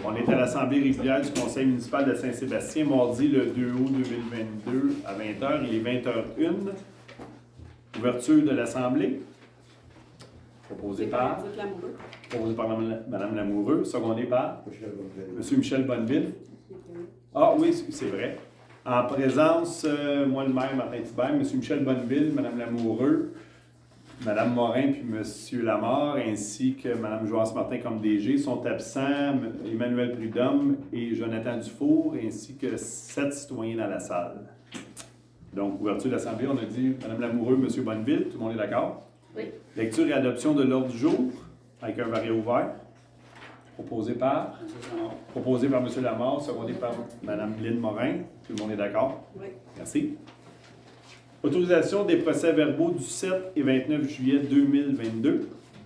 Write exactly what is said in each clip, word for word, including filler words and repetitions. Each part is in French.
On est à l'Assemblée régulière du Conseil municipal de Saint-Sébastien, mardi le deux août deux mille vingt-deux à vingt heures. Il est vingt heures une. Ouverture de l'Assemblée. Proposé par... Proposé par Mme Lamoureux. Secondé par... M. Michel Bonneville. Ah oui, c'est vrai. En présence, euh, moi le maire Martin Thibert, M. Michel Bonneville, Mme Lamoureux, Mme Morin puis M. Lamarre, ainsi que Mme Joasse Martin comme D G, sont absents Emmanuel Prudhomme et Jonathan Dufour, ainsi que sept citoyens dans la salle. Donc, ouverture de l'Assemblée, on a dit Mme Lamoureux, M. Bonneville, tout le monde est d'accord? Oui. Lecture et adoption de l'ordre du jour, avec un varié ouvert. Proposé par? Proposé par M. Lamarre, secondé par Mme Lynne Morin. Tout le monde est d'accord? Oui. Merci. Autorisation des procès-verbaux du sept et vingt-neuf juillet deux mille vingt-deux.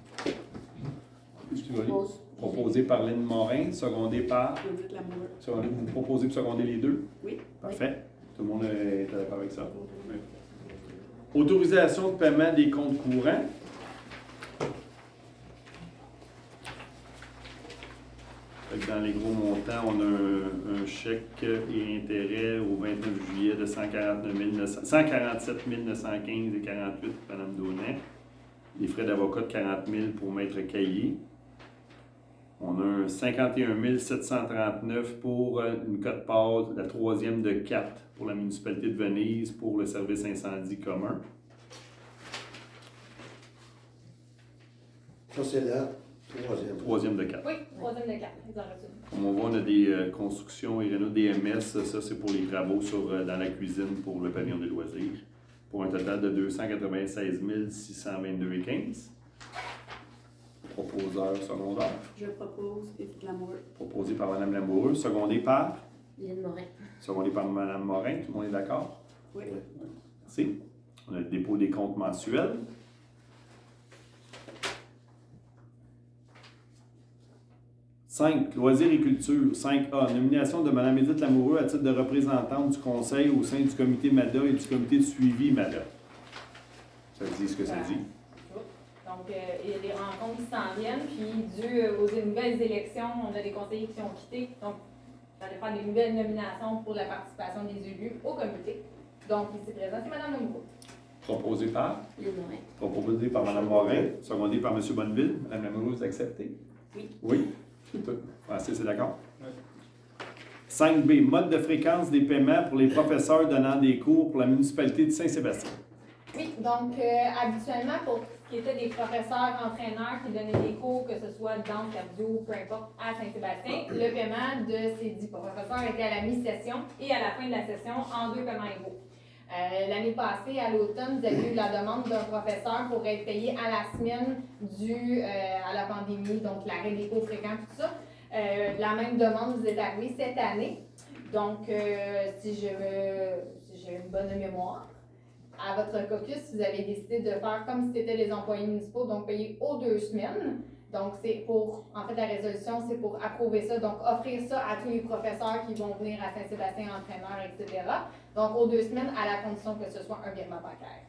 Propose. Proposé par Lynne Morin, secondé par... Secondé, vous proposez pour seconder les deux? Oui. Parfait. Tout le monde est d'accord avec ça? Oui. Autorisation de paiement des comptes courants. Dans les gros montants, on a un, un chèque et intérêt au vingt-neuf juillet de cent quarante-neuf mille cent quarante-sept mille neuf cent quinze et quarante-huit pour Mme Daunet. Les frais d'avocat de quarante mille pour Maître Caillé. On a un cinquante et un mille sept cent trente-neuf pour une cote-part, la troisième de quatre pour la municipalité de Venise pour le service incendie commun. Ça, c'est la troisième. Troisième de quatre. Oui, troisième de quatre, exactement. Comme on voit, on a des euh, constructions et réno D M S. Ça, c'est pour les travaux sur, euh, dans la cuisine pour le pavillon des loisirs. Pour un total de deux cent quatre-vingt-seize mille six cent vingt-deux virgule quinze. Proposeur secondaire. Je propose Édith Lamoureux. Proposé par Mme Lamoureux. Secondé par? Lynne Morin. Secondé par Mme Morin. Tout le monde est d'accord? Oui. Merci. On a le dépôt des comptes mensuels. cinq. Loisirs et culture. cinq A. Nomination de Mme Édith Lamoureux à titre de représentante du Conseil au sein du comité M A D A et du comité de suivi M A D A. Ça dit ce que ça dit. Donc, euh, il y a des rencontres qui s'en viennent, puis dû aux nouvelles élections, on a des conseillers qui ont quitté. Donc, il fallait faire des nouvelles nominations pour la participation des élus au comité. Donc, ici présent, c'est Mme Lamoureux. Proposé par? Lynne Morin. Proposé par Mme Morin. Secondé par M. Bonneville. Mme Lamoureux, vous acceptez? Oui. Oui. Francis, c'est d'accord? Oui. cinq B. Mode de fréquence des paiements pour les professeurs donnant des cours pour la municipalité de Saint-Sébastien. Oui, donc euh, habituellement, pour ce qui était des professeurs entraîneurs qui donnaient des cours, que ce soit danse, cardio, peu importe, à Saint-Sébastien, le paiement de ces dix professeurs était à la mi-session et à la fin de la session en deux paiements égaux. Euh, L'année passée, à l'automne, vous avez eu la demande d'un professeur pour être payé à la semaine due euh, à la pandémie, donc l'arrêt des cours fréquents, tout ça. Euh, la même demande vous est arrivée cette année. Donc, euh, si je me, si j'ai une bonne mémoire, à votre caucus, vous avez décidé de faire comme si c'était les employés municipaux, donc payer aux deux semaines. Donc, c'est pour, en fait, la résolution, c'est pour approuver ça, donc offrir ça à tous les professeurs qui vont venir à Saint-Sébastien, entraîneurs, et cetera. Donc, aux deux semaines, à la condition que ce soit un virement bancaire.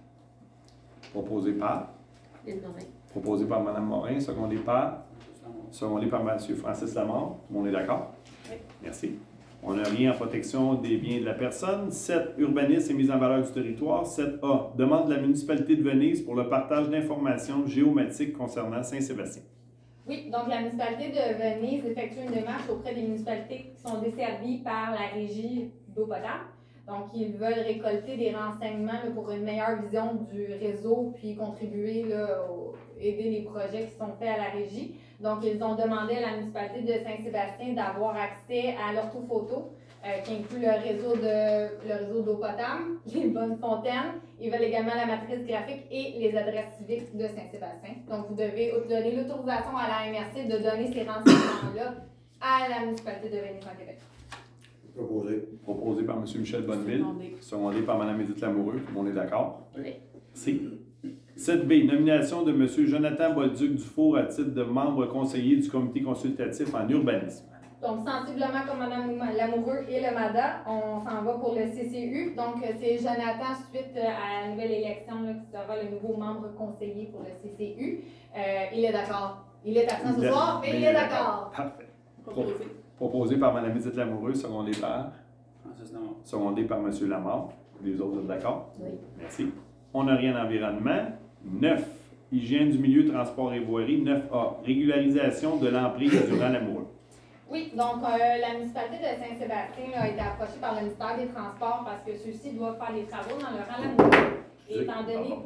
Proposé par? Lynne Morin. Proposé par Mme Morin, secondé par? Secondé par M. Francis Lamarre. Tout le monde est d'accord? Oui. Merci. On n'a rien en protection des biens de la personne. sept. Urbanisme et mise en valeur du territoire. sept A. Demande de la municipalité de Venise pour le partage d'informations géomatiques concernant Saint-Sébastien. Oui, donc la municipalité de Venise effectue une démarche auprès des municipalités qui sont desservies par la régie d'eau potable. Donc, ils veulent récolter des renseignements là, pour une meilleure vision du réseau, puis contribuer, là, au, aider les projets qui sont faits à la régie. Donc, ils ont demandé à la municipalité de Saint-Sébastien d'avoir accès à l'orthophoto, euh, qui inclut le réseau de le réseau d'eau potable, les bonnes fontaines. Ils veulent également la matrice graphique et les adresses civiques de Saint-Sébastien. Donc, vous devez donner l'autorisation à la M R C de donner ces renseignements-là à la municipalité de Venise-en-Québec. Proposé. Proposé par M. Michel Bonneville. Secondé. Secondé par Mme Édith Lamoureux. Tout le monde est d'accord? Oui. C. sept B. Nomination de M. Jonathan Bolduc-Dufour à titre de membre conseiller du comité consultatif en urbanisme. Donc, sensiblement comme Mme Lamoureux et le M A D A, on s'en va pour le C C U. Donc, c'est Jonathan, suite à la nouvelle élection, là, qui sera le nouveau membre conseiller pour le C C U. Euh, il est d'accord. Il est absent ce soir, mais il est d'accord. Parfait. Proposé. Proposé par Mme Edith Lamoureux, secondé par, Francis Lamont. secondé par M. Lamar. Les autres, vous êtes d'accord? Oui. Merci. On n'a rien environnement. neuf. Hygiène du milieu, transport et voirie. neuf A. Régularisation de l'emprise du rang Lamoureux. Oui, donc euh, la municipalité de Saint-Sébastien là, a été approchée par le ministère des Transports parce que ceux-ci doivent faire des travaux dans le rang Lamoureux. Et étant donné,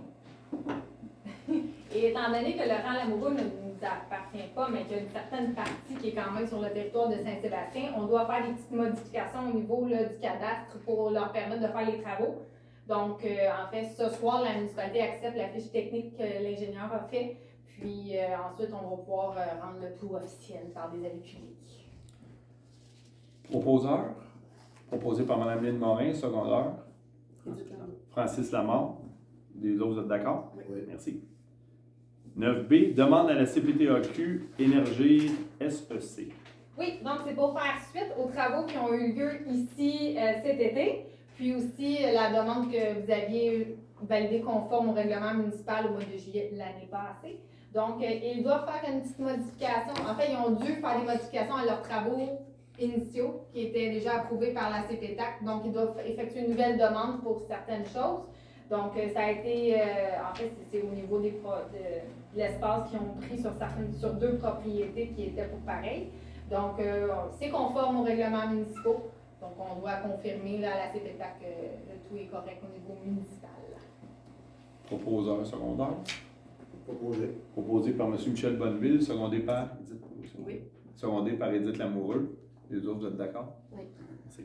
et étant donné que le rang Lamoureux ne nous appartient pas, mais qu'il y a une certaine partie qui est quand même sur le territoire de Saint-Sébastien, on doit faire des petites modifications au niveau là, du cadastre pour leur permettre de faire les travaux. Donc, euh, en fait, ce soir, la municipalité accepte la fiche technique que l'ingénieur a fait, puis euh, ensuite, on va pouvoir euh, rendre le tout officiel par des avis publics. Proposeur. Proposé par Mme Lynne Morin, secondeur. Edith Lamoureux. Francis Lamar. Les autres, vous êtes d'accord? Oui. Merci. neuf B. Demande à la C P T A Q Énergie S E C. Oui, donc c'est pour faire suite aux travaux qui ont eu lieu ici euh, cet été, puis aussi euh, la demande que vous aviez validée conforme au règlement municipal au mois de juillet l'année passée. Donc, euh, ils doivent faire une petite modification. En fait, ils ont dû faire des modifications à leurs travaux initiaux qui étaient déjà approuvés par la C P T A C. Donc, ils doivent effectuer une nouvelle demande pour certaines choses. Donc, euh, ça a été, euh, en fait, c'est au niveau des pro, de, de l'espace qu'ils ont pris sur, certaines, sur deux propriétés qui étaient pour pareil. Donc, euh, c'est conforme aux règlements municipaux. Donc, on doit confirmer là, à la C P T A C que le tout est correct au niveau municipal. Proposeur secondaire. Proposé. Proposé par M. Michel Bonneville, secondé par Edith, Oui. secondé par Edith Lamoureux. Les autres, vous êtes d'accord? Oui. Merci.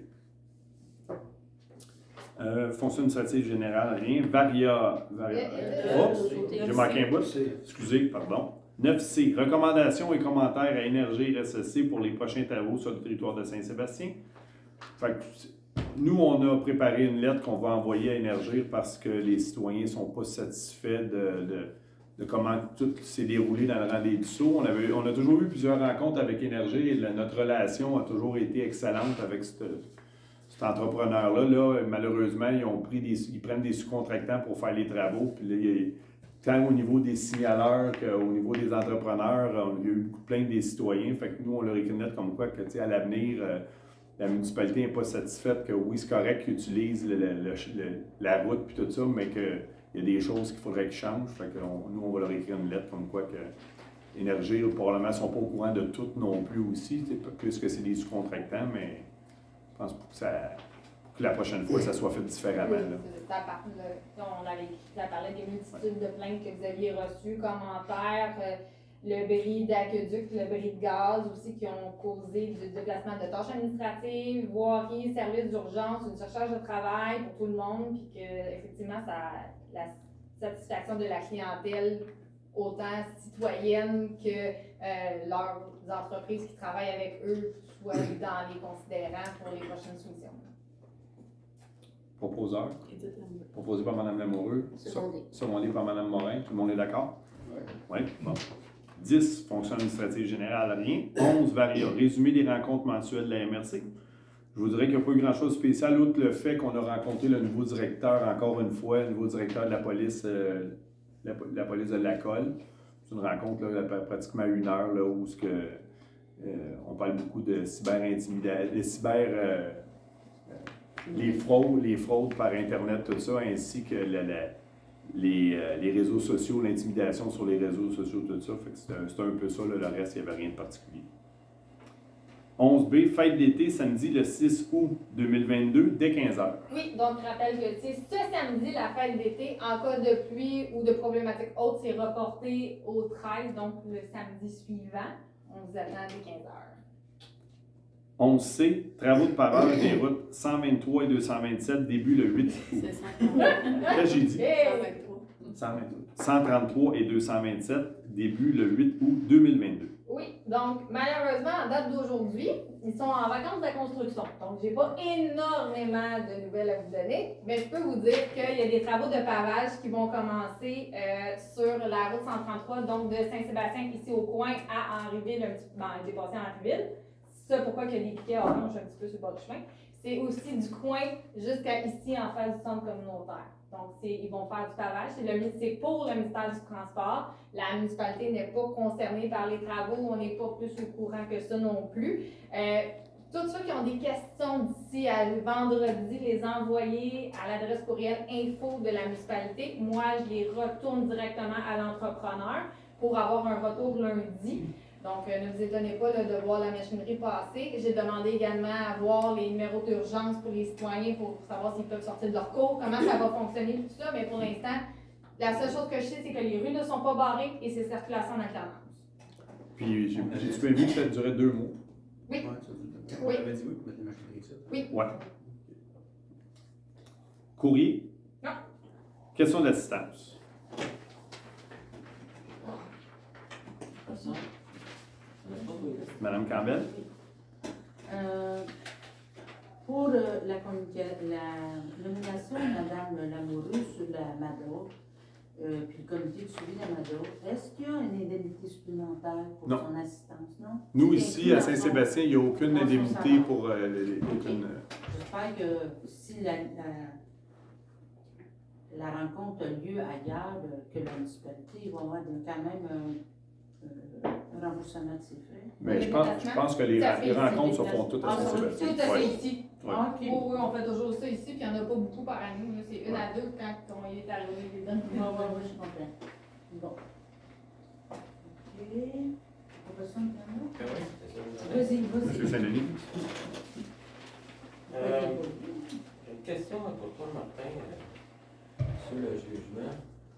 Euh, fonction administrative générale, rien. Varia. Varia. Euh, euh, Oups, euh, j'ai manqué un bout. C'est Excusez, pardon. neuf C. Recommandations et commentaires à Énergie S E C pour les prochains travaux sur le territoire de Saint-Sébastien. Fait que, nous, on a préparé une lettre qu'on va envoyer à Énergie parce que les citoyens ne sont pas satisfaits de, de, de comment tout s'est déroulé dans le rang des Dussault. On, avait, on a toujours eu plusieurs rencontres avec Énergie et la- notre relation a toujours été excellente avec cette, cet entrepreneur-là. Là, malheureusement, ils, ont pris des, ils prennent des sous-contractants pour faire les travaux. Puis là, il y a- tant au niveau des signaleurs qu'au niveau des entrepreneurs, on il y a eu beaucoup de plaintes des citoyens. Fait que nous, on leur écrit une lettre comme quoi que, tu sais, à l'avenir, euh, la municipalité n'est pas satisfaite que oui, c'est correct qu'ils utilisent le- le- le- le- la route puis tout ça, mais qu'il y a des choses qu'il faudrait qu'ils changent. Fait que on- nous, on va leur écrire une lettre comme quoi que Énergie, probablement, ne sont pas au courant de tout non plus aussi, tu sais, puisque c'est des sous-contractants, mais je pense pas que ça... que la prochaine fois, ça soit fait différemment. Là. Ça, par- le- on avait, ça parlait des multitudes de plaintes que vous aviez reçues, commentaires, euh, le bris d'aqueduc, le bris de gaz aussi qui ont causé du déplacement de tâches administratives, voiries, services d'urgence, une surcharge de travail pour tout le monde, puis que effectivement, ça, la satisfaction de la clientèle, autant citoyenne que euh, leurs entreprises qui travaillent avec eux, soit dans les considérants pour les prochaines soumissions. Proposeur, Edith Lamoureux. proposé par Mme Lamoureux, Secondé. secondé par Mme Morin. Tout le monde est d'accord? Oui. Oui, bon. dix, fonction administrative générale, rien. onze, varia, résumé des rencontres mensuelles de la M R C. Je vous dirais qu'il n'y a pas eu grand-chose de spécial, outre le fait qu'on a rencontré le nouveau directeur, encore une fois, le nouveau directeur de la police, euh, la, la police de la Colle. C'est une rencontre là, pratiquement une heure, là, où ce que, euh, on parle beaucoup de cyber-intimidation, de cyber... Euh, les fraudes, les fraudes par Internet, tout ça, ainsi que la, la, les, euh, les réseaux sociaux, l'intimidation sur les réseaux sociaux, tout ça. Fait que c'est un, c'est un peu ça, là, le reste, il n'y avait rien de particulier. onze B, fête d'été, samedi le six août deux mille vingt-deux, dès quinze heures. Oui, donc je rappelle que tu sais, ce samedi, la fête d'été, en cas de pluie ou de problématique haute, c'est reporté au treize, donc le samedi suivant. On vous attend dès quinze heures. onze C, travaux de pavage des routes cent vingt-trois et deux cent vingt-sept, début le huit août. C'est cent trente-trois. Qu'est-ce que j'ai dit? Hey! cent vingt-trois. cent trente-trois et deux cent vingt-sept, début le huit août deux mille vingt-deux. Oui, donc malheureusement, en date d'aujourd'hui, ils sont en vacances de construction. Donc, j'ai pas énormément de nouvelles à vous donner, mais je peux vous dire qu'il y a des travaux de pavage qui vont commencer euh, sur la route cent trente-trois, donc de Saint-Sébastien, ici au coin, à Henryville, un petit peu, ben, dépassé à Henryville. C'est ça pourquoi il y a des piquets oranges un petit peu sur le bord du chemin. c'est aussi du coin jusqu'à ici en face du centre communautaire. Donc, c'est, ils vont faire du pavage. C'est, le, c'est pour le ministère du Transport. La municipalité n'est pas concernée par les travaux. On n'est pas plus au courant que ça non plus. Euh, tous ceux qui ont des questions d'ici à vendredi, les envoyer à l'adresse courriel info de la municipalité. Moi, je les retourne directement à l'entrepreneur pour avoir un retour lundi. Donc, euh, ne vous étonnez pas là, de voir la machinerie passer. J'ai demandé également à voir les numéros d'urgence pour les citoyens pour savoir s'ils peuvent sortir de leur cours, comment ça va fonctionner, tout ça. Mais pour l'instant, la seule chose que je sais, c'est que les rues ne sont pas barrées et c'est circulation en alternance. Puis, j'ai j'ai vu que ça durait deux mois. Oui. Ouais, ça dit- Oui. On avait dit oui pour mettre les machineries ici. Oui. Ouais. Courrier? Non. Question d'assistance. Madame Campbell? Euh, pour euh, la, communica- la nomination de Mme Lamoureux sur la MADO, euh, puis le comité de suivi de la MADO, est-ce qu'il y a une indemnité supplémentaire pour Non. son assistance, non? Nous, C'est ici, inclus à dans son- Saint-Sébastien, il n'y a aucune dans son indemnité salaire. pour euh, les, aucune. euh, J'espère que si la, la, la rencontre a lieu ailleurs euh, que la municipalité, ils vont avoir des- quand même un, euh, un remboursement de ses frais. Mais je pense, je pense que les, Ça fait les ici, rencontres se les font toutes à Ah, ça, Saint-Sébastien. Tout à fait Ouais. ici. Ouais. Ah, ok. Oui, oui, on fait toujours ça ici, puis il n'y en a pas beaucoup par année. Là. C'est une à deux quand on y est arrivé les Oui, dernières oui, oui, je comprends. Bon. Ok. On va s'en prendre. Ah oui, c'est ça. Vas-y, Monsieur vas-y. Saint-Denis? Euh, Une question pour toi, Martin, euh, sur le jugement.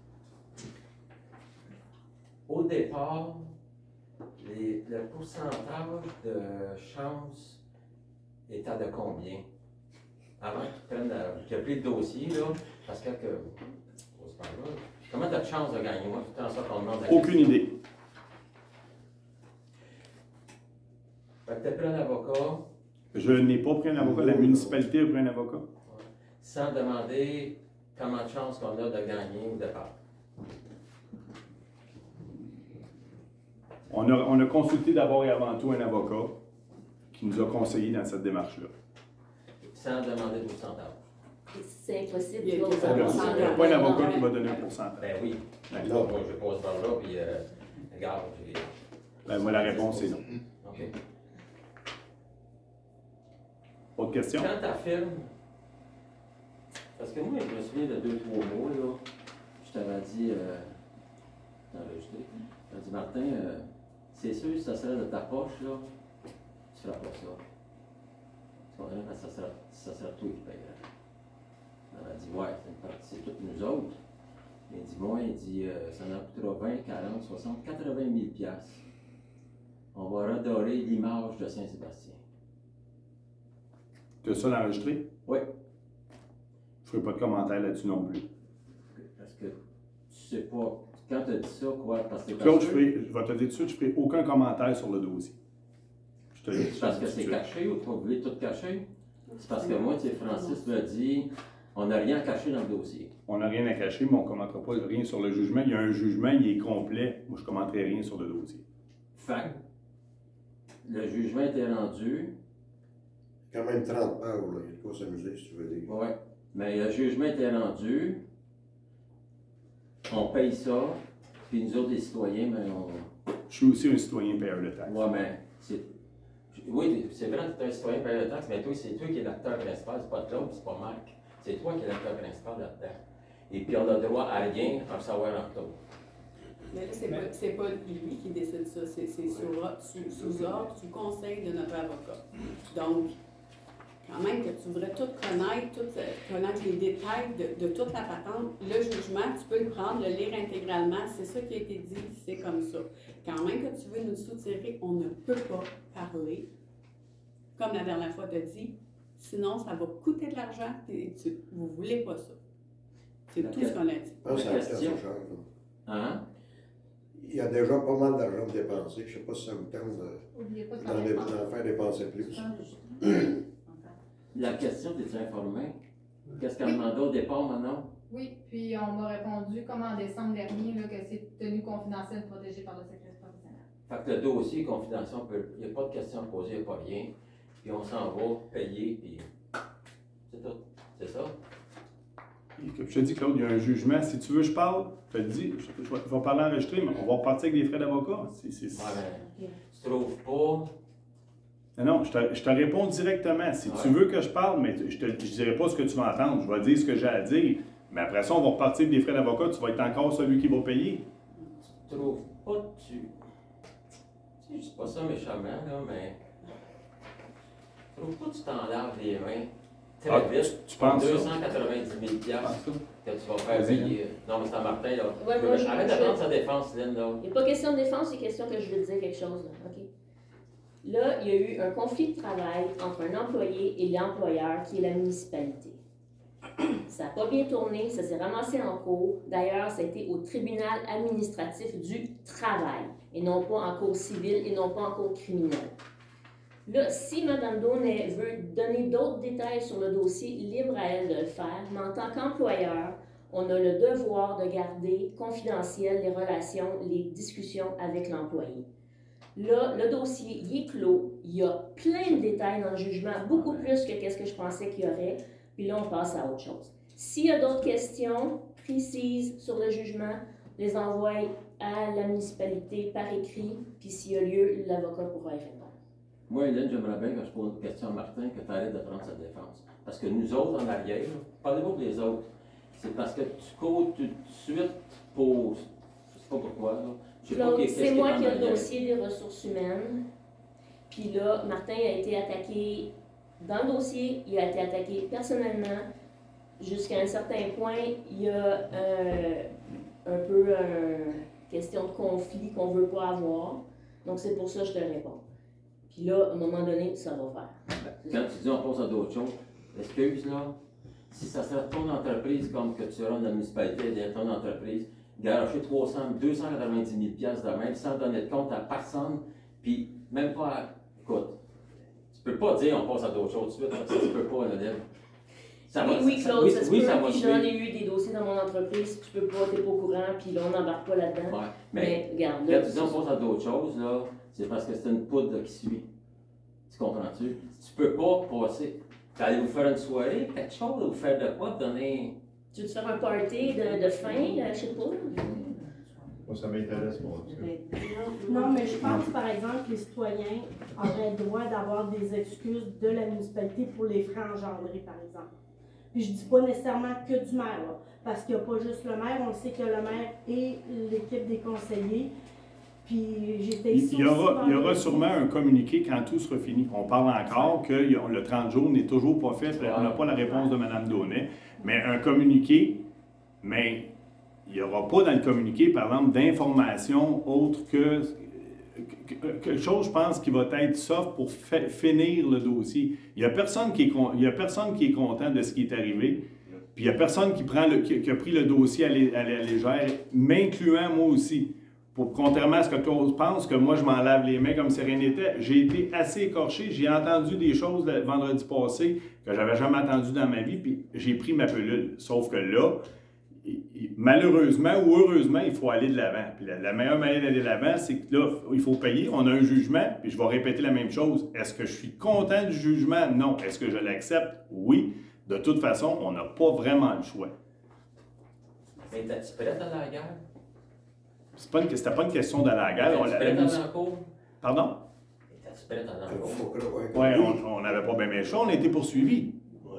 Au départ, les- le pourcentage de chance était de combien? Avant qu'ils prennent, la- qu'ils appuient le dossier, là, parce que, que on se parle là, comment tu as de chance de gagner? Moi, tout le temps ça qu'on demande. la Aucune question. idée. Fait que tu as pris un avocat Je n'ai pas pris un avocat. La municipalité a pris un avocat. sans demander comment de chance qu'on a de gagner au départ. On a, on a consulté d'abord et avant tout un avocat qui nous a conseillé dans cette démarche-là. Sans demander de pourcentage. C'est impossible. Il y a- là, il y a Il n'y on a s'en il y a va. pas un avocat qui va donner un pourcentage. Ben oui. Ouais. Moi, je passe par là, puis euh, regarde, j'ai. Ben, moi, la réponse est non. OK. Autre question? Quand tu affirmes, parce que moi, je me souviens de deux, trois mots, là, je t'avais dit, euh, t'as enregistré, je t'avais dit, Martin, euh, c'est sûr, si ça serait de ta poche, là, tu feras pas ça. Tu comprends? Parce que ça serait, ça serait toi qui paierais. Il m'a dit, ouais, c'est une partie, c'est toutes nous autres. Il dit, moi, il dit, euh, ça en coûtera vingt, quarante, soixante, quatre-vingt mille piastres. On va redorer l'image de Saint-Sébastien. Tu as ça d'enregistré? Oui. Je ne ferai pas de commentaire là-dessus non plus. Parce que tu sais pas, quand tu as dit ça, quoi, parce que Claude, je, ferai, je vais te dire tout de suite, je ne ferai aucun commentaire sur le dossier. Je te le dis c'est parce que tout de c'est suite. caché ou toi, vous voulez tout cacher? C'est parce que moi, tu sais, Francis m'a dit, on n'a rien caché dans le dossier. On n'a rien à cacher, mais on ne commentera pas rien sur le jugement. Il y a un jugement, il est complet. Moi, je ne commenterai rien sur le dossier. Fait que le jugement était rendu, Quand même trente pages, là. Il y a de quoi s'amuser, si tu veux dire. ouais, mais le jugement était rendu, on paye ça, puis nous autres, les citoyens, mais on. Je suis aussi un citoyen payeur de taxes. Ouais, mais c'est. Oui, c'est vrai que tu es un citoyen payeur de taxes, mais toi, c'est toi qui es l'acteur principal, c'est pas Claude, c'est pas Marc. C'est toi qui es l'acteur principal là-dedans. Et puis on a droit à rien à savoir en tout. Mais là, c'est pas, c'est pas lui qui décide ça, c'est, c'est sous, sous, sous ordre, sous conseil de notre avocat. Donc, quand même que tu voudrais tout connaître, tout, euh, connaître les détails de, de toute la patente, le jugement, tu peux le prendre, le lire intégralement, c'est ça qui a été dit, c'est comme ça. Quand même que tu veux nous soutirer, on ne peut pas parler, comme la dernière fois tu as dit, sinon ça va coûter de l'argent et tu, vous voulez pas ça. C'est La tout ce qu'on a dit. Je pense que ça La coûte question. assez cher, là. Hein? Il y a déjà pas mal d'argent dépensé. Je ne sais pas si ça vous tente de- N'oubliez pas de d'en faire d'en faire dépenser plus. La question, t'es-tu informé? Qu'est-ce qu'elle demandait au départ, Manon? Oui, puis on m'a répondu, comme en décembre dernier, là, que c'est tenu confidentiel protégé par le secret professionnel. Fait que le dossier confidentiel, il n'y a pas de questions posées, il n'y a pas rien. Puis on s'en va payer, puis C'est tout. C'est ça. Et comme je te dis, Claude, il y a un jugement. Si tu veux, je parle, je te le dis, je, je vais, je vais parler enregistré, mais on va repartir avec des frais d'avocat. C'est, c'est, c'est... Ouais, mais tu trouves pas. Non, non, je te, je te réponds directement. Si Ouais. tu veux que je parle, mais je ne dirai pas ce que tu vas entendre. Je vais dire ce que j'ai à dire. Mais après ça, on va repartir avec des frais d'avocat. Tu vas être encore celui qui va payer. Tu trouves pas que tu. Tu sais, je dis pas ça méchamment, là, mais. Tu trouves pas que tu t'en laves les mains très Ah, vite? tu penses ça? deux cent quatre-vingt-dix mille piastres que tu vas faire Vas-y, payer. Non, mais c'est à Martin, là. Ouais, Je- moi, je- Arrête je- de prendre sa défense, Lynn, là. Il n'est pas question de défense, c'est question que je veux te dire quelque chose. Là, OK? Là, il y a eu un conflit de travail entre un employé et l'employeur qui est la municipalité. Ça n'a pas bien tourné, ça s'est ramassé en cours. D'ailleurs, ça a été au tribunal administratif du travail et non pas en cours civil et non pas en cours criminel. Là, si Mme Daunet veut donner d'autres détails sur le dossier, libre à elle de le faire, mais en tant qu'employeur, on a le devoir de garder confidentielles les relations, les discussions avec l'employé. Là, le dossier, il est clos, il y a plein de détails dans le jugement, beaucoup plus que qu'est-ce que je pensais qu'il y aurait, puis là, on passe à autre chose. S'il y a d'autres questions précises sur le jugement, les envoie à la municipalité par écrit, puis s'il y a lieu, l'avocat pourra y répondre. Moi, Hélène, j'aimerais bien que je pose une question à Martin, que tu arrêtes de prendre sa défense. Parce que nous autres, en arrière, parlez-vous pour les autres, c'est parce que tu cours tout de suite pour. Je sais pas pourquoi, là. Je sais pas Claude, qu'est-ce c'est qui moi est en qui ai le arrière. dossier des ressources humaines. Puis là, Martin a été attaqué dans le dossier, il a été attaqué personnellement. Jusqu'à un certain point, il y a euh, un peu une question de conflit qu'on ne veut pas avoir. Donc c'est pour ça que je te réponds. Puis là, à un moment donné, ça va faire. Quand tu dis on passe à d'autres choses, excuse là, si ça serait ton entreprise comme que tu auras dans la municipalité, dans ton entreprise, garocher trois cents, deux cent quatre-vingt-dix mille piastres de même sans donner de compte à personne, puis même pas à... Écoute, tu peux pas dire on passe à d'autres choses tout de suite, ça tu peux pas, Nadine. Ça Oui, va- oui, ça- Claude, oui, ça se oui, peut. ça va Puis suivre. j'en ai eu des dossiers dans mon entreprise, tu peux pas, t'es pas au courant, puis là, on n'embarque pas là-dedans. Ouais, mais Mais regarde, quand là, tu dis on passe à d'autres choses, là, c'est parce que c'est une poudre là, qui suit. Tu comprends-tu? Tu peux pas passer. Allez vous faire une soirée, quelque chose, vous faire de quoi, donner. tu veux te faire un party de, de fin, euh, je sais pas. Moi, ça m'intéresse pas. Non, mais je pense, par exemple, que les citoyens auraient le droit d'avoir des excuses de la municipalité pour les frais engendrés, par exemple. Puis je dis pas nécessairement que du maire, là, parce qu'il n'y a pas juste le maire, on sait que le maire et l'équipe des conseillers. Puis j'étais Il ici il y, aura, aussi il y dans aura le- sûrement un communiqué quand tout sera fini. On parle encore que il y a- le trente jours n'est toujours pas fait. On n'a pas la réponse de Mme Daunet. Mais un communiqué, mais il n'y aura pas dans le communiqué, par exemple, d'informations autres que, que- que- quelque chose, je pense, qui va être soft pour fa- finir le dossier. Il n'y a personne qui est con- il y a personne qui est content de ce qui est arrivé. Puis il n'y a personne qui, prend le, qui, qui a pris le dossier à, lé- à la légère, m'incluant moi aussi. Pour, contrairement à ce que Claude pense, que moi je m'en lave les mains comme si rien n'était, j'ai été assez écorché. J'ai entendu des choses le vendredi passé que j'avais jamais entendues dans ma vie, puis j'ai pris ma pilule. Sauf que là, il- il- malheureusement ou heureusement, il faut aller de l'avant. Puis la, la meilleure manière d'aller de l'avant, c'est que là, il faut payer. On a un jugement, puis je vais répéter la même chose. Est-ce que je suis content du jugement? Non. Est-ce que je l'accepte? Oui. De toute façon, on n'a pas vraiment le choix. Mais t'es-tu prête à la guerre? C'est pas une- C'était pas une question d'aller à la guerre. On T'es-tu l'a- prête à aller en cours? Pardon? T'es-tu prête à aller en Il cours? faut croire que Oui, oui. on n'avait pas bien méchant, on a été poursuivis.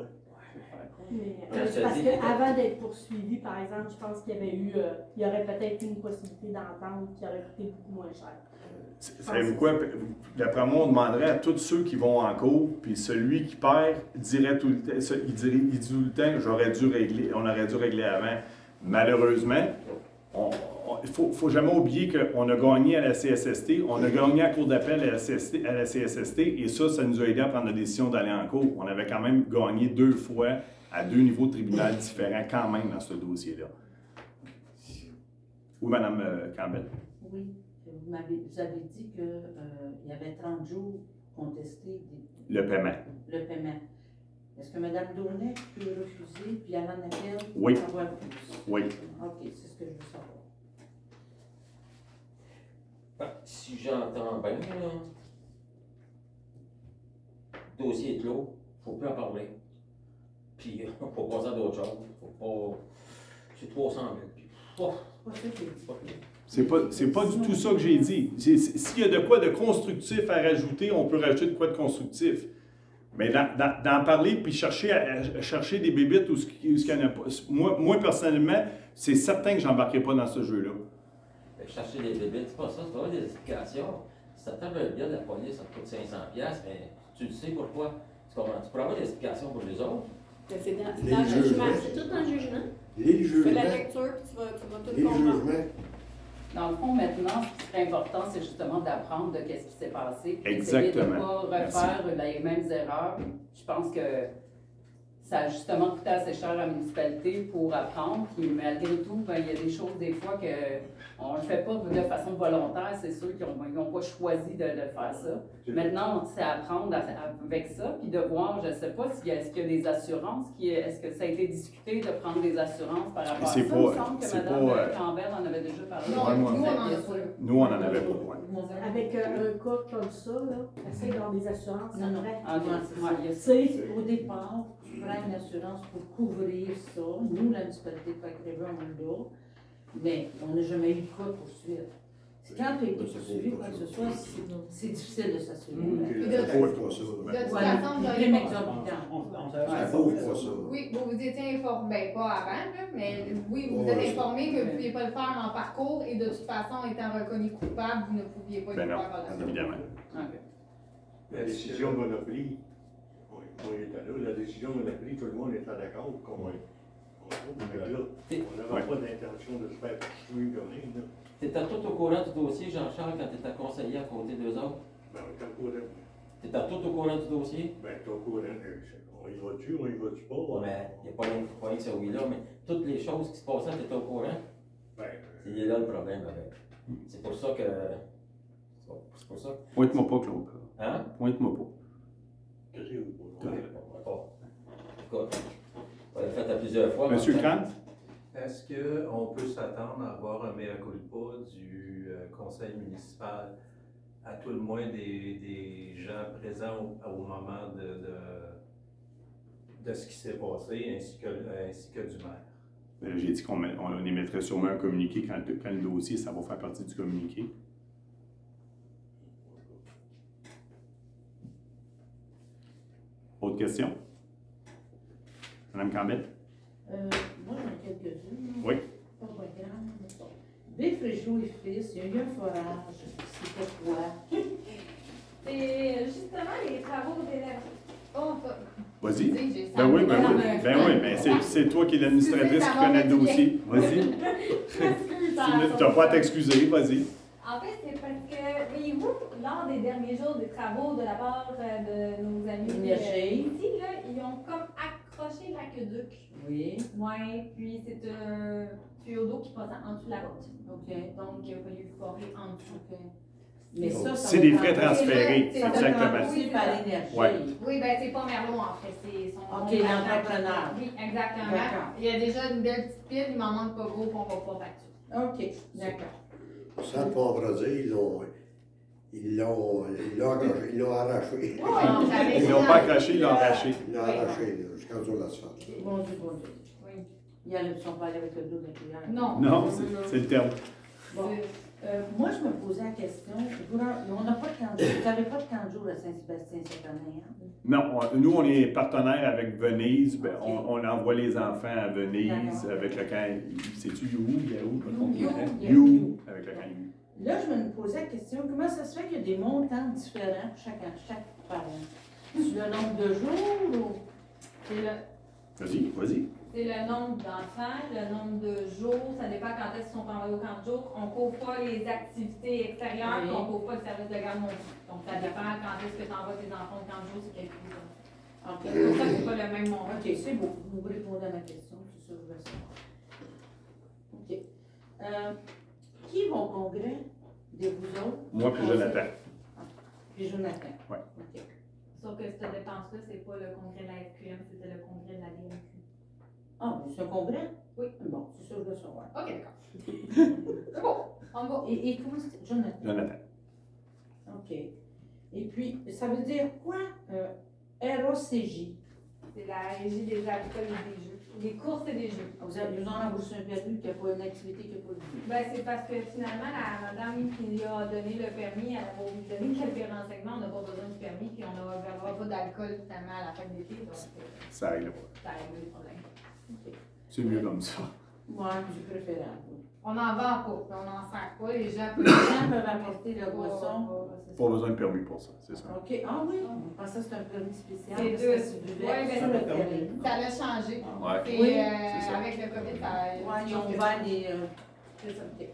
Mais, Quand euh, je te parce dis- qu'avant d'être poursuivi, par exemple, je pense qu'il y avait eu, euh, il y aurait peut-être une possibilité d'entendre qui aurait coûté beaucoup moins cher. Savez-vous quoi? D'après moi, on demanderait à tous ceux qui vont en cours, puis celui qui perd dirait tout le temps, ça, il dirait, il dit tout le temps, j'aurais dû régler, on aurait dû régler avant. Malheureusement, on- on- il ne faut, faut jamais oublier qu'on a gagné à la C S S T, on a gagné à la cour d'appel à la, C S T à la C S S T, et ça, ça nous a aidé à prendre la décision d'aller en cours. On avait quand même gagné deux fois à deux niveaux de tribunal différents quand même dans ce dossier-là. Oui, Mme euh, Campbell. Oui, vous, m'avez, vous avez dit qu'il y avait trente jours pour contester des- Le paiement. le paiement. Est-ce que Mme Daunet peut refuser puis aller en appel pour Oui. avoir plus? Oui. OK, c'est ce que je veux savoir. Ben, si j'entends bien, là, dossier est clos, faut plus en parler. Puis, il faut passer à d'autres choses. Faut pas. C'est trois cent mille. Puis, oh, Pas ça qui est dit. c'est pas pire. C'est pas, c'est pas du tout ça que j'ai dit. C'est- c'est- S'il y a de quoi de constructif à rajouter, on peut rajouter de quoi de constructif. Mais d'en, d'en- d'en parler puis chercher, à, à chercher des bébites ou ce qu'il y en a pas. Moi, moi personnellement, c'est certain que j'embarquerai pas dans ce jeu-là. Fait que chercher des bébés, c'est pas ça, c'est pas des explications. Si ça te fait bien de la police, ça te coûte cinq cents piastres, mais tu le sais pourquoi. Tu comprends? Tu pourrais avoir des explications pour les autres. Mais C'est dans, c'est Les dans le jugements. jugement. C'est tout un jugement. Les Tu fais jugements, la lecture, puis tu vas, tu vas tout les comprendre. jugements, Dans le fond, maintenant, ce qui serait important, c'est justement d'apprendre de ce qui s'est passé. puis Exactement. Essayer de ne pas refaire les mêmes erreurs. Je pense que ça a justement coûté assez cher à la municipalité pour apprendre. Puis malgré tout, ben, il y a des choses des fois qu'on ne le fait pas de façon volontaire. C'est sûr qu'ils n'ont pas choisi de, de faire ça. Maintenant, c'est apprendre à- à- avec ça, puis de voir, je ne sais pas, s'il y a, est-ce qu'il y a des assurances, qui, est-ce que ça a été discuté de prendre des assurances par rapport à ça? C'est Il pas- me semble que c'est Mme pas, euh, Campbell en avait déjà parlé. Non, Ouais, moi. nous, on en Bien a sûr. pas. Nous, on n'en avait pas. Ouais. Avec euh, un cas comme ça, là, essaye d'avoir des assurances Non, non. après. Ah, ok, ouais, il y a ça. Tu sais, Au départ, tu prends une assurance pour couvrir ça. Nous, la municipalité de Pac-River, on l'a, mais on n'a jamais eu de cas de poursuite. Quand tu as été poursuivi, quoi que ce soit, c'est c'est difficile de s'assurer. Mm. ça de- couvre pas ça. De toute Voilà, façon, vous une aurez prime pas- exorbitante. Ça couvre pas ça. Oui, vous vous étiez informé, ben pas avant, là, mais oui, vous vous Ouais, êtes ouais. informé que vous ne pouviez pas le faire en parcours et de toute façon, étant reconnu coupable, vous ne pouviez pas Ben le non, faire par la suite. évidemment. Ok. La décision qu'on a prise, oui, on était là, la décision qu'on a prise, tout le monde était d'accord qu'on on, on, là, on n'avait Ouais. pas d'intention de se faire poursuivre comme rien. là. T'étais tout au courant du dossier, Jean-Charles, quand t'étais conseiller à côté d'eux autres? Ben, on était au courant. T'étais tout au courant du dossier? Ben, t'es au courant. euh, On y va-tu, on y va-tu pas? Ouais, mais il n'y a pas rien pas rien que ça oui-là, mais toutes les choses qui se passaient, t'étais au courant? Ben, C'est là le problème avec. C'est pour ça que. C'est pour ça. Pointe-moi pas, Claude. Hein? Pointe-moi pas. qu'est-ce que vous Ouais, bon, d'accord. En tout cas, on l'a fait à plusieurs fois. Monsieur mais- Kant? Est-ce qu'on peut s'attendre à avoir un mea culpa du euh, conseil municipal, à tout le moins des, des gens présents au, au moment de, de, de ce qui s'est passé, ainsi que, ainsi que du maire? Ben, j'ai dit qu'on met- on émettrait sûrement un communiqué quand, quand le dossier, ça va faire partie du communiqué. Autre question? Madame Campbell? Euh, moi, j'en ai quelques-unes. Oui. Pas pas grandes, mais bon. Biff, Réchaud et Fils, il y a eu un forage. C'était quoi? C'est justement les travaux d'élèves. Oh, pas- Vas-y. Tu sais, j'ai Ben oui, ça. ben Non, oui. mais- Ben oui, ben c'est, c'est toi qui es l'administratrice qui connaît le dossier. Vas-y. Tu n'as pas à t'excuser, vas-y. En fait, c'est parce que, voyez-vous, lors des derniers jours des travaux de la part euh, de nos amis Énergie. euh, ici, là, ils ont comme accroché l'aqueduc. Oui. Ouais, puis c'est un tuyau d'eau qui passe en dessous de la route. OK. Donc, il a fallu forer en dessous. OK. Mais ça, ça C'est va des être frais en- transférés, c'est Ça va être exactement. remboursé par l'énergie. Ouais. Oui, ben c'est pas Merlot en fait, c'est son OK, son l'entrepreneur. Oui, exactement. D'accord. Il y a déjà une belle petite pile, il m'en manque pas gros qu'on va pas facturer. OK, d'accord. Sans le contredire, ils l'ont, ils l'ont, ils l'ont arraché. Ils l'ont arraché. Non, j'avais Ils l'ont pas accroché, ils l'ont arraché. Ils l'ont arraché, là, jusqu'en dessous de l'asphalte. Bon Dieu, bon Dieu. Oui. Il y a le sont pas allés avec le dos de la cuillère. Non. Non, c'est, c'est le terme. Bon. Euh, moi, je me posais la question, vous, on n'a pas de camp de jour. Vous n'avez pas de camp de jour à Saint-Sébastien cette année, hein? Non, on- nous, on est partenaire avec Venise. Ben, on, Ok. on envoie les enfants à Venise D'accord. avec le camp. C'est-tu You? Yahoo? je me trompe You, pas. You. You, avec le camp You. Là, je me posais la question, comment ça se fait qu'il y a des montants différents pour chaque, chaque parent? C'est le nombre de jours ou? C'est le, Vas-y, vas-y. c'est le nombre d'enfants, le nombre de jours, ça dépend quand est-ce qu'ils sont envoyés au camp de jour. On ne couvre pas les activités extérieures, Oui. puis on ne couvre pas le service de garde non plus. Donc ça dépend quand est-ce que tu envoies tes enfants au camp de jour, c'est calculé comme ça. OK. C'est pour ça que c'est pas le même montant. OK, c'est beau. Vous répondez à ma question, c'est ça que je voulais savoir. OK. Euh, qui va au congrès de vous autres? Moi puis Jonathan. Puis Jonathan. Ouais. OK. Sauf que cette dépense-là, c'est pas le congrès de la F Q M, c'était le congrès de la D M Q. Ah, mais c'est un congrès? Oui. Bon, c'est ça que je veux savoir. OK, d'accord. C'est bon, on va. Et, et comment c'est? Jonathan. Jonathan. OK. Et puis, ça veut dire quoi, euh, R O C J? C'est la régie des alcools et des jeux. Des courses et des jeux. Vous avez besoin d'embaucher un permis qui n'a pas une activité qui n'a pas de vie. Ben, c'est parce que finalement, la madame qui lui a donné le permis, elle a lui donné quelques renseignements, on n'a pas besoin du permis, puis on n'aura pas d'alcool finalement à la fin de l'été. Donc, euh, Ça règle pas. ça règle les problèmes. C'est mieux comme ça. Moi, je préfère. On n'en vend pas, mais on n'en sert pas. Les gens Les gens peuvent apporter leur boisson. Pas besoin de permis pour ça, c'est ça. OK. Ah oui, on pensait que c'était un permis spécial. C'est parce deux. que tu buvais Ouais, mais sur le terrain. ça l'a changé. Ouais. C'est, Oui, euh, c'est ça. avec le COVID, ça a. Ouais, ils ont ouvert des. euh, C'est ça. OK.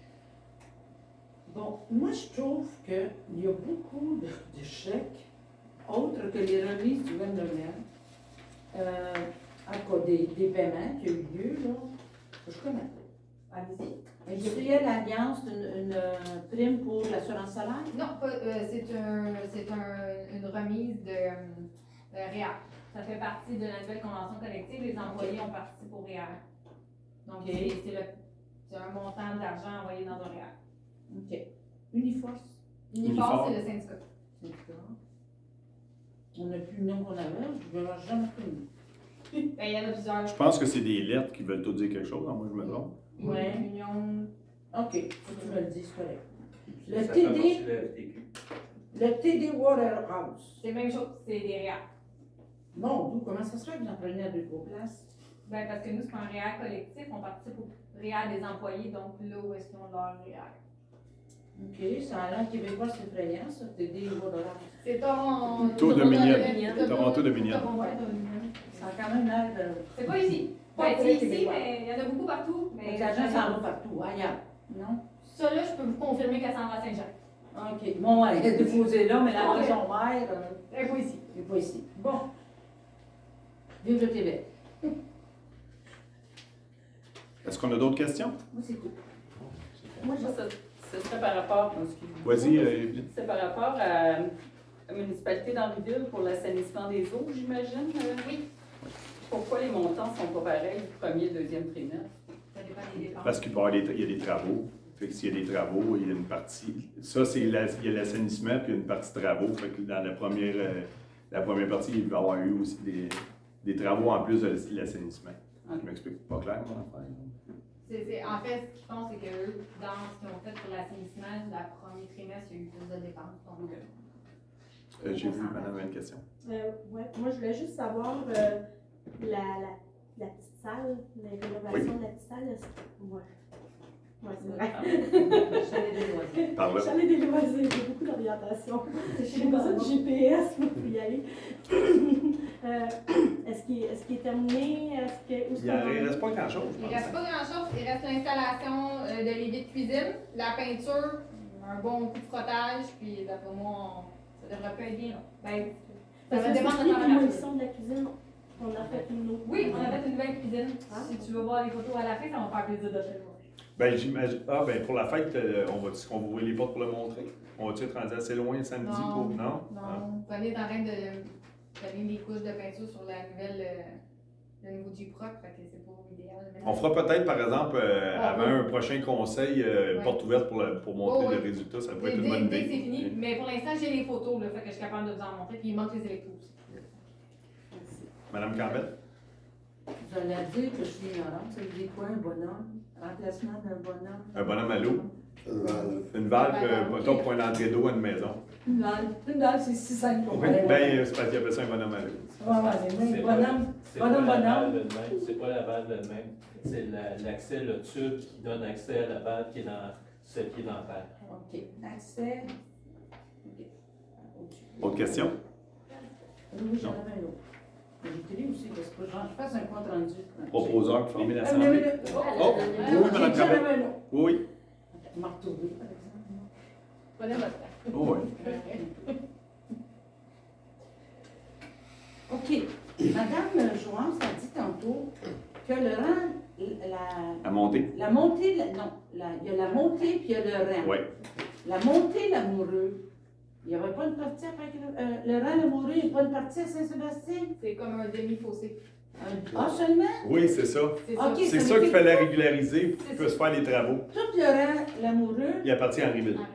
Bon, moi, je trouve qu'il y a beaucoup de, de chèques, autres que les remises du vingt de Noël, euh, à cause des, des paiements qui ont eu lieu, là, que je connais. Allez-y. Industriel Alliance, une, une euh, prime pour l'assurance salaire? Non, pas, euh, c'est un, c'est un, une remise de, euh, de R E E R. Ça fait partie de la nouvelle convention collective. Les employés ont parti pour R E E R. Donc, Ok. c'est, c'est, le, c'est un montant d'argent envoyé dans un R E E R. OK. Uniforce? Uniforme, c'est le syndicat. Syndicat. On n'a plus le nom qu'on avait, je ne l'ai jamais connu. Ben, il y en a plusieurs. Je pense que c'est des lettres qui veulent tout dire quelque chose, hein, moi je me trompe. Ouais. Union. OK, faut que tu me le dises, c'est correct. Le Ça fait T D, partie de la F T Q. le T D Waterhouse. C'est la même chose, c'est des R E E R. Bon, vous, comment ça se fait que vous en prenez à deux trois places? Ben, parce que nous, c'est pas un R E E R collectif, on participe au R E E R des employés, donc là où est-ce qu'ils ont leur R E E R. OK, ça a l'air québécois, c'est effrayant, ça, T D Waterhouse. C'est ton. Tour de Minion. Toronto Toronto de Minion. Ça a quand même l'air de... C'est pas ici. Pas Ben, très c'est ici, québécois. mais il y en a beaucoup partout. Mais Les agents s'en vont partout, ailleurs, non? Ça, là, je peux vous confirmer qu'elle s'en va à Saint-Jean. OK, bon, elle est déposée là, mais la maison mère, euh, Elle est pas ici. elle n'est pas ici. Bon. Vive le Québec. Est-ce qu'on a d'autres questions? Moi, c'est tout. Moi, ça, ce serait par rapport, Vas-y, euh, Evelyne. c'est par rapport à la municipalité d'Henryville pour l'assainissement des eaux, j'imagine. euh? Oui. Pourquoi les montants sont pas pareils du premier et deuxième trimestre? Ça dépend des dépenses. Parce qu'il peut y avoir des, il y a des travaux. Fait que s'il y a des travaux, il y a une partie. Ça, c'est la- il y a l'assainissement, puis il y a une partie travaux. Fait que dans la première, euh, la première partie, il va y avoir eu aussi des, des travaux en plus de l'assainissement. Je m'explique pas clair, mon affaire. C'est, c'est, en fait, ce qu'ils font, c'est qu'eux, dans ce qu'ils ont fait pour l'assainissement, le premier trimestre, il y a eu plus de dépenses. Donc, Euh, J'ai vu, madame, avait une question. Euh, ouais. Moi, je voulais juste savoir euh, la, la, la petite salle, la rénovation de la petite salle. Est-ce que... Ouais. Ouais, c'est vrai. Chalet des loisirs. Par là. Chalet des loisirs, j'ai beaucoup d'orientation. J'ai besoin de G P S pour y aller. euh, est-ce qu'il est, est terminé? Est-ce que, où est-ce Il qu'on en ne est? reste pas grand-chose, je il pense. reste pas grand-chose. Il reste l'installation euh, de l'évier de cuisine, la peinture, un bon coup de frottage, puis d'après moi, on- ça devrait pas être bien. Là. Ben, Parce ça que va dépendre c'est de une ta démolition de la cuisine. On a fait une autre. Oui, on a fait une nouvelle cuisine. Ah. Si tu veux voir les photos à la fin, ça va me faire plaisir de te le voir. Ben, j'imagine. Ah, ben, pour la fête, euh, on va-tu qu'on va ouvrir les portes pour le montrer? On va-tu être rendu assez loin le samedi Non, pour. Non? Non, Ah. on est en train de donner des couches de peinture sur la nouvelle, euh, le nouveau J-Proc, fait que c'est pas idéal. Mais On fera peut-être, par exemple, euh, Ah, avant oui. un prochain conseil, euh, Ouais. porte ouverte pour, le- pour montrer Oh, le oui. résultat. Ça Dès, pourrait être une dès- bonne dès idée. que c'est fini, mais pour l'instant, j'ai les photos, là, fait que je suis capable de vous en montrer, puis il manque les électros aussi. Madame Campbell? Vous allez dire que je suis ignorante. Ça veut dire quoi, un bonhomme? Remplacement d'un bonhomme? Un bonhomme à l'eau. Une valve. Une valve, euh, Ok. mettons, pour une entrée d'eau à une maison. Une valve. Une valve, c'est si simple pour Oui, moi. ben, c'est parce qu'il appelle ça un bonhomme à l'eau. Ouais, ouais, c'est C'est oui, pas- bonhomme. C'est Bonhomme, pas la bonhomme. valve elle-même, c'est pas la valve elle-même, c'est la- l'accès, le tube qui donne accès à la valve qui est dans ce pied dentaire. OK. Accès. OK. Autre question? Oui, oui, j'en avais un autre. Mais j'ai télé aussi, parce que genre, je fasse un compte rendu. Proposeur pour former Ah, l'Assemblée. mais- mais- Oh, oh, oui, j'ai- Madame j'en Campbell. avais un autre. Oui. Je m'en retrouver, par exemple. Prenez votre temps. Oh, oui. OK. Madame Jouance a dit tantôt que le rang, la, À monter. la montée, la- non, la- il y a la montée puis il y a le rang. Oui. La montée, l'amoureux, il n'y avait pas une partie après le, euh, le rang, l'amoureux, il n'y a pas une partie à Saint-Sébastien? C'est comme un demi-fossé. Un- Ah, seulement? Oui, c'est ça. C'est OK, ça. C'est ça ça veut qu'il dire fallait quoi? régulariser pour qu'il puisse faire les travaux. Tout le rang, l'amoureux, Il appartient à Henryville. Ah, oui.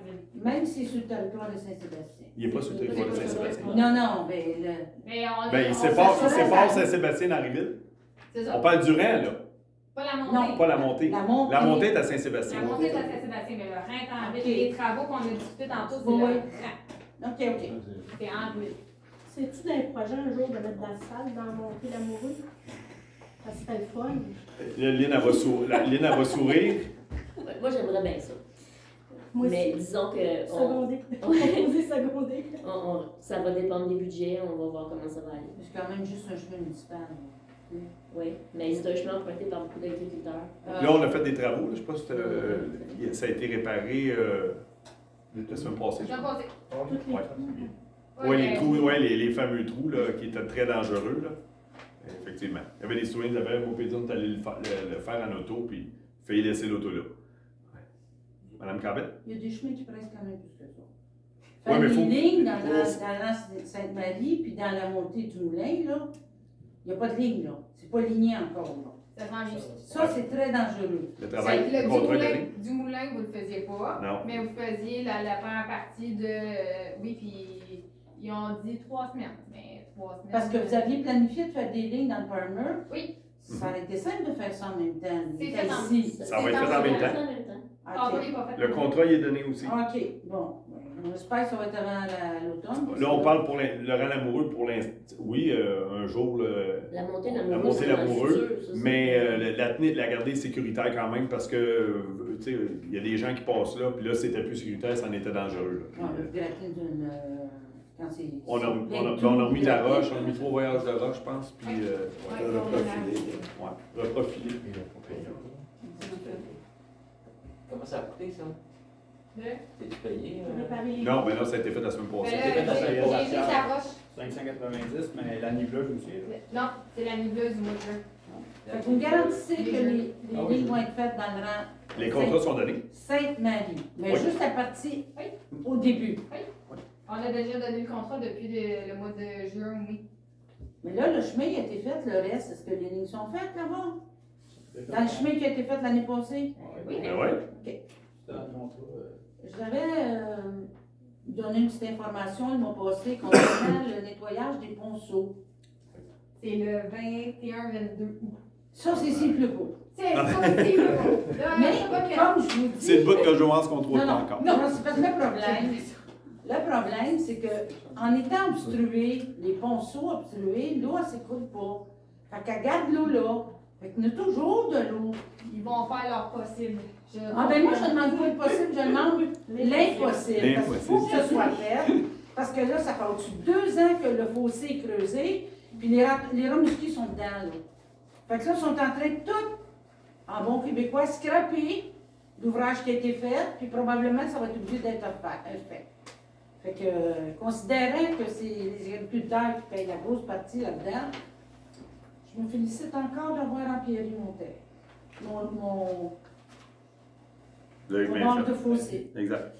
Même si c'est sur le territoire de Saint-Sébastien. Il n'est pas sur le territoire de Saint-Sébastien. Non, non, mais le... Mais on Ben, on il sépare, il s'assure- sépare Saint-Sébastien d'Harryville. C'est ça. On parle du rang, là, Pas la montée. Non. pas la montée. La montée. La montée est à La Saint-Sébastien. montée, c'est à Saint-Sébastien, mais le rang en Ok. ville, les travaux qu'on a discutés tantôt, c'est Oui, le oui. rang. OK, OK. C'est en ville. C'est-tu dans les projets un jour de mettre de l'asphalte dans la montée l'amoureux? Ça serait le fun. Là, Lynn, elle va, sou- la- Lynn, elle va sourire. Ouais, moi, j'aimerais bien ça. Moi Mais aussi. disons que on, Secondé. Proposé secondé. on- on- ça va dépendre des budgets, on va voir comment ça va aller. C'est quand même juste un chemin municipal. Oui, mais c'est un chemin emprunté par beaucoup d'agriculteurs. Euh, Là, on a fait des travaux. Là, je sais pas si euh, ça a été réparé euh, la semaine passée. J'ai passé. Toutes les Ouais. trous. Oui, les trous, ouais, les, les fameux trous là, qui étaient très dangereux. Là. Effectivement. Il y avait des souvenirs de la Beaupédie, on est allé le, fa- le- le faire en auto, puis failli laisser l'auto là. Ouais. Madame Cabet? Il y a des chemins qui pressent quand même plus que ça. Ouais, Fait mais des faut- lignes dans, faut- la, dans la Sainte-Marie, puis dans la montée du Moulin, là, il n'y a pas de ligne, là. C'est pas ligné encore, là. Ça s'en vient. Ça, c'est très dangereux. Le C'est travail le du contre moulin, donné? du moulin, vous le faisiez pas. Non. Mais vous faisiez la, la première partie de. euh, oui, puis ils ont dit trois semaines. Mais trois semaines. Parce que vous aviez planifié de faire des lignes dans le Palmer. Oui. Ça aurait été simple de faire ça en même temps. C'est Il fait était en- ici. Ça va être fait en même temps. En même temps. Ah, OK. oui, pas fait. Le contrat, il est donné aussi. OK. Bon. On espère que ça va être avant la- l'automne. Là, on parle pour l'in- le rang amoureux pour l'instant. Oui, euh, un jour, le- La montée la l'amoureux. montée c'est dans le l'amoureux, futur, ça, c'est- mais euh, la, la, tenir- la garder sécuritaire quand même parce que, euh, tu sais, il y a des gens qui passent là, puis là, c'était plus sécuritaire, c'en était dangereux. Là. Puis, Ouais, euh, le gratin d'une. euh, Quand c'est. on, a, c'est on, a, plein de on a trous, remis de la gratin. roche, on a mis trois voyages de roche, je pense, puis euh, Ça va reprofiler. ouais, reprofilé. Comment ça a coûté, ça? De- C'est-tu payé? euh? Réparer les Non, mais là, ça a été fait la semaine Mais passée. là, fait la j'ai- semaine j'ai juste la roche. cinq cent quatre-vingt-dix, mais la nibleuse aussi. là. Non, c'est la nibleuse du mois de juin. Fait que vous me garantissez que les, les Ah oui. lignes vont être faites dans le rang Les contrats sont donnés. Sainte-Marie. Mais Oui. juste la partie Oui. au début. On a déjà donné le contrat depuis le, le mois de juin, oui. Mais là, le chemin il a été fait, le reste, est-ce que les lignes sont faites là-bas? Dans le chemin qui a été fait l'année passée? Oui. Ben ouais. Dans le contrat, euh, Je l'avais euh, donné une petite information le mois passé concernant le nettoyage des ponceaux. C'est le vingt et un vingt-deux août. Ça, c'est si plus beau. C'est ça, c'est le Là, Mais, c'est pas que- comme je vous dis... C'est le bout que Joance contrôle Non, pas non, encore. non, c'est parce que le problème, le problème, c'est que en étant obstrué, les ponceaux obstrués, l'eau, elle s'écoule pas. Fait qu'elle garde l'eau là. Fait qu'il y a toujours de l'eau. Ils vont faire leur possible. Je- Ah ben moi, je ne demande pas le possible, je demande l'impossible. Parce qu'il faut que ce soit fait. Parce que là, ça fait au-dessus de deux ans que le fossé est creusé, puis les, rats- les rats moustiques sont dedans, là. Fait que là, ils sont en train de tout, en bon québécois, scraper l'ouvrage qui a été fait, puis probablement, ça va être obligé d'être fa- euh, fait. Fait que, euh, considérant que c'est les agriculteurs qui payent la grosse partie là-dedans, je me félicite encore d'avoir empiré mon terre. Mon, mon, Vous avez mon bien manque fait. de fossé. Exact.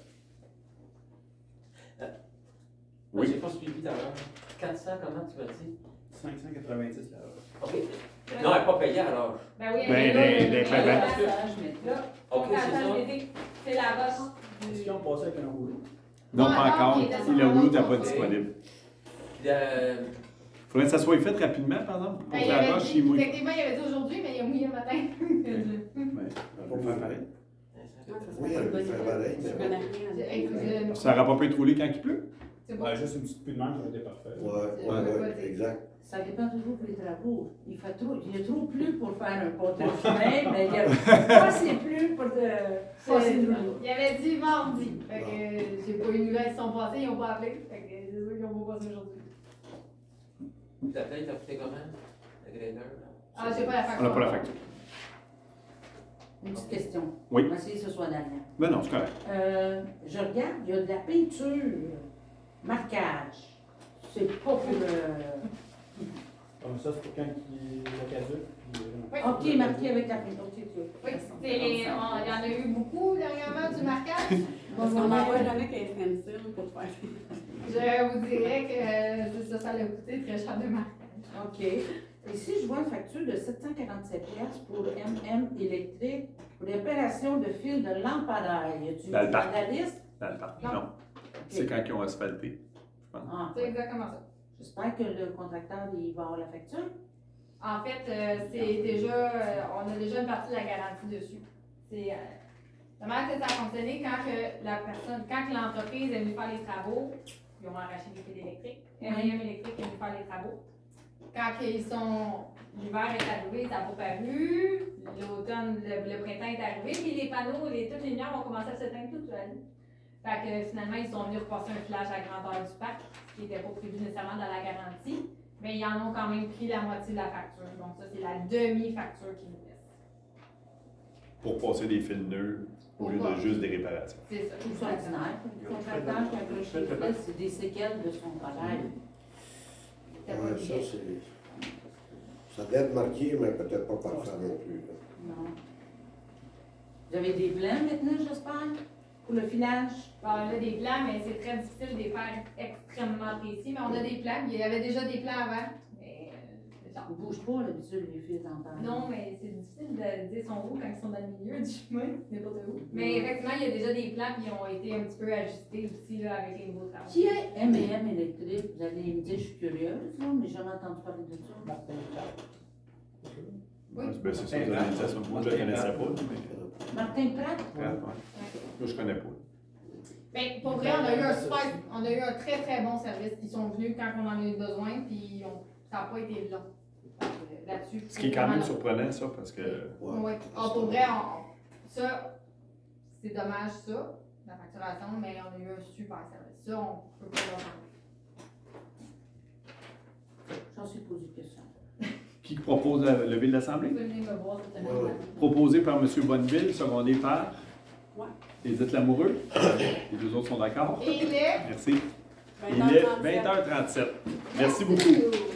Moi, Oui. j'ai pas suivi tout à l'heure. quatre cents, comment tu m'as dit? cinq cent quatre-vingt-dix là. OK. Non, elle n'est pas payée alors. Ben oui, Ben, elle est ben, là, ben, le- ben, le- ben. Passage, mais- Là, OK, on c'est attend ça. l'été. C'est la roche. Est-ce qu'ils ont passé avec un rouleau? Non, Ouais, pas non, encore. il était sur Le mon rouleau autre n'était pas côté. disponible. Puis, euh, Faudrait que ça soit fait rapidement, par exemple. Pour Ben, il la avait roche, dit, il mouille. techniquement, il avait dit aujourd'hui, mais il a mouillé le matin. Ouais, on va faire pareil. Oui, elle peut faire pareil, mais Je bon. connais rien. Hey, vous, euh, Ça n'aura pas pu être roulé quand il pleut? C'est bon. Ouais, juste une petite pluie de main, ça aurait été parfait. Ouais, ouais, ouais, exact. Ça dépend toujours des travaux. Il fait trop, il y a trop plu pour faire un pont de chemin, mais il y a pas assez plu pour de passer de l'eau. Il avait dit mardi. Fait que euh, j'ai pas eu de nouvelles, ils sont passés, ils n'ont pas appelé. Fait que c'est sûr qu'ils n'ont pas passé aujourd'hui. ta paye t'a coûté comment? Le grader, là? Ah, j'ai pas la On facture. n'a pas la facture. Une petite question. Oui. On va essayer que ce soit dernière. Ben non, c'est correct. Euh, je regarde, il y a de la peinture, marquage. C'est pas pour. euh, Comme ça, c'est pour quand il est caduc. puis, euh, Oui. Ok, marqué avec la peinture. Ok, ok. Oui, c'est les- on- il y en a eu beaucoup dernièrement du marquage. Parce qu'on n'envoie jamais qu'un stencil pour le faire. Je vous dirais que euh, c'est ça, ça l'a coûté très cher de marquage. OK. Ici, je vois une facture de sept cent quarante-sept piastres pour M M électrique pour l'opération de fil de lampadaire. Y a-tu Dans le parc. la liste? dans le parc. Non. Non. C'est quand ils ont asphalté, je pense. Ah, C'est exactement ça. j'espère que le contracteur, il va avoir la facture. En fait, euh, c'est déjà, euh, on a déjà une partie de la garantie dessus. C'est euh, la manière que ça a fonctionné quand que la personne, quand que l'entreprise est venue faire les travaux, ils ont arraché les fils électriques. M et M électrique est venu faire les travaux. Quand ils sont, l'hiver est arrivé, ça n'a pas paru. L'automne, le, le printemps est arrivé, puis les panneaux, les, toutes les lumières ont commencé à s'éteindre toute la nuit. Fait que finalement, ils sont venus repasser un flash à grandeur du parc, ce qui n'était pas prévu nécessairement dans la garantie. Mais ils en ont quand même pris la moitié de la facture. Donc ça, c'est la demi-facture qui nous reste. Pour passer des fils nœuds au lieu de juste des réparations. C'est ça. Je trouve ça ordinaire. Le contracteur qui a accroché les fils, c'est des séquelles de son travail. C'était pas Ouais, ça, bien. c'est. Ça doit être marqué, mais peut-être pas parfait non plus. là. Non. Vous avez des plans maintenant, j'espère, pour le filage? Bon, on a des plans, mais c'est très difficile de les faire extrêmement précis. Mais on a des plans. Il y avait déjà des plans avant. Mais euh, c'est ça. On ne bouge pas l'habitude, les fils en temps. Non, mais c'est difficile de dire son où quand ils sont dans le milieu du chemin, n'importe où. Mais effectivement, il y a déjà des plans qui ont été un petit peu ajustés aussi là, avec les nouveaux travaux. Qui est M et M électrique? Vous allez me dire, je suis curieuse, là, mais j'ai jamais entendu parler de ça. Martin Pratt. Oui. Ben, c'est ça, vous avez dit ça sur le bout, je ne connaissais pas. Mais... Martin Pratt? Pratt, ouais. Moi, je connais pas. Ben, pour vrai, on a eu un super, on a eu un très très bon service. Ils sont venus quand on en a eu besoin, puis on- ça n'a pas été long. Fait que, là-dessus. Ce qui est quand même surprenant, ça, parce que. Ouais. Oui. Ah, pour vrai, on- ça, c'est dommage, ça, la facturation, mais on a eu un super service. Ça, on peut pas le faire. J'en suis posé une question. Qui propose la levée de l'Assemblée? Vous venez me voir cette Ouais, ouais. année. Proposé par M. Bonneville, secondé par Ouais. Edith Lamoureux. Les deux autres sont d'accord? Et les... Merci. Il vingt heures est trente-sept. vingt heures trente-sept. Merci beaucoup.